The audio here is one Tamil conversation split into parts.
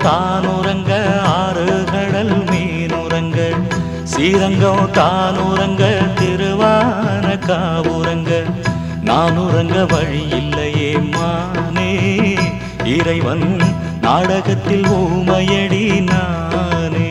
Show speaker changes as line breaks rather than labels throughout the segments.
தானுறங்க ஆறு கடல் மீனுறங்க ஸ்ரீரங்கம் தானுறங்க திருவான காவுறங்க நானுறங்க வழி இல்லையே மானே இறைவன் நாடகத்தில் ஊமையடி நானே.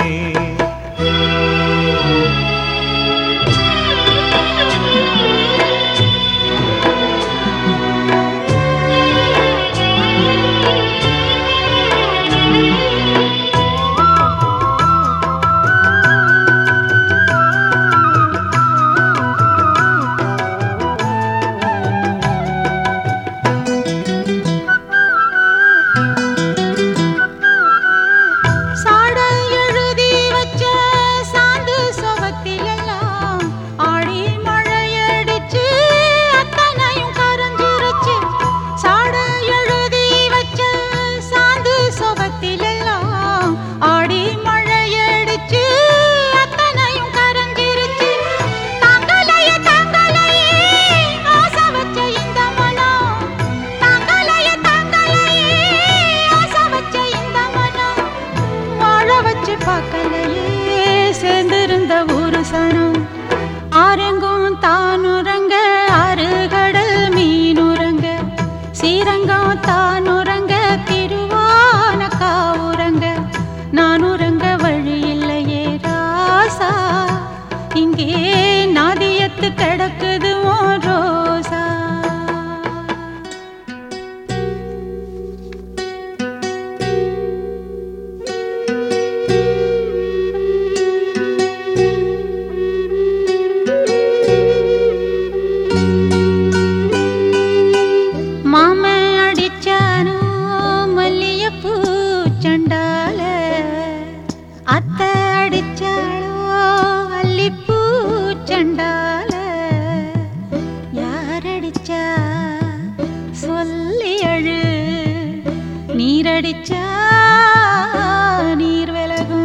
சேர்ந்திருந்த ஒரு சனம் ஆரெங்கும் தானுறங்க ஆறு கடல் மீனுறங்க ஸ்ரீரங்கம் தானுறங்க திருவான காவுறங்க நானுறங்க வழி இல்லையே ராசா இங்கே நாதியத்து கிடக்குது ஓ ரோசா. அத்த அடிச்சாளோ அல்லிப்பூ சண்டால யாரடிச்சா சொல்லி அழு நீரடிச்சா நீர் விலகும்.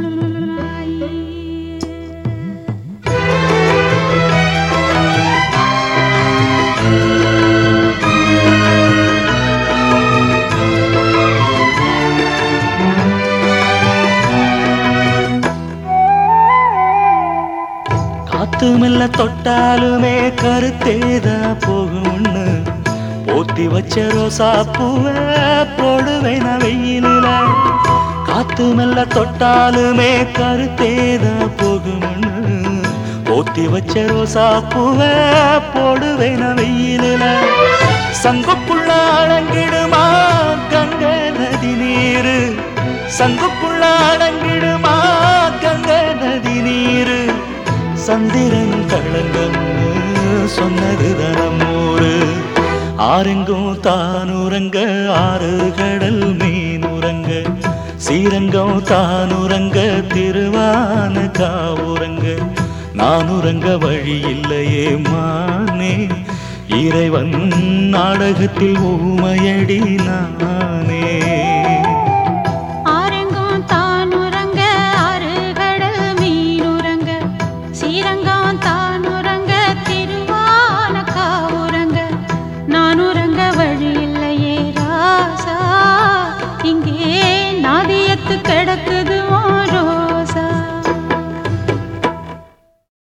காத்துமில்ல தொட்டாலுமே கருத்தேதா போகும்னு போத்தி வச்ச ரோசா பூவ போடுவேன வெயிலில. காத்துமில்ல தொட்டாலுமே கருத்தேதா போகும்னு போத்தி வச்ச ரோசா பூவ போடுவேன வெயிலில. சங்குக்குள்ள அடங்கிடுமா கங்க நதி நீரு சங்குக்குள்ள அடங்கிடுமா கங்க நதி நீரு சந்திரன் களங்கம்னு சொன்னது தனமூரு. ஆரெங்கும் தானுறங்க ஆறு கடல் மீனுறங்க ஸ்ரீரங்கம் தானுறங்க திருவான காவுறங்க நானுறங்க வழி இல்லையே மானே இறைவன் நாடகத்தில் ஊமையடி நானே.
வழி இல்லையே ராசா இங்கே நாதியத்து கிடக்கு